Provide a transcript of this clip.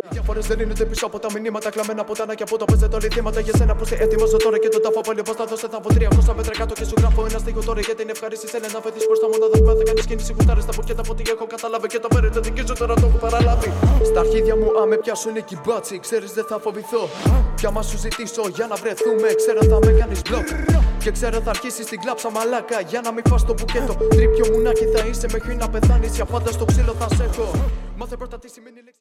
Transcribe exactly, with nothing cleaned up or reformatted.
Διαφορές δεν είναι πίσω από τα μηνύματα. Κλαμμένα από τα ανάγκη από το παίζετε όλοι θύματα. Για σένα που σε ετοιμάζω τώρα και τον τάφο πάλι. Πώς θα δώσω, θα βγω τριακόσια μέτρα κάτω και σου γράφω ένα στίχο τώρα. Για την ευχαρίστηση είναι να φετείς προς τα μόνα. Δεν θα κάνεις κίνηση κουτάρες στα ποκέτα από ό,τι έχω καταλάβει. Και το παίρνετε δική σου τώρα το έχω παραλάβει. Στα αρχίδια μου άμε πιάσουν οι κυμπάτσι. Ξέρεις δεν θα φοβηθώ. Πια μα σου ζητήσω για να βρεθούμε. Ξέρω θα με κάνεις μπλοκ. Και ξέρω θα αρχίσεις την κλάψα μαλάκα. Για να μην φας το μπουκέτο. Τρίπιο μουνάκι θα είσαι μέχρι να πεθάνεις. Για πάντα στο ξύλο θα σε έχω. Μάθε πρώτα τι σημαίνει λέξη.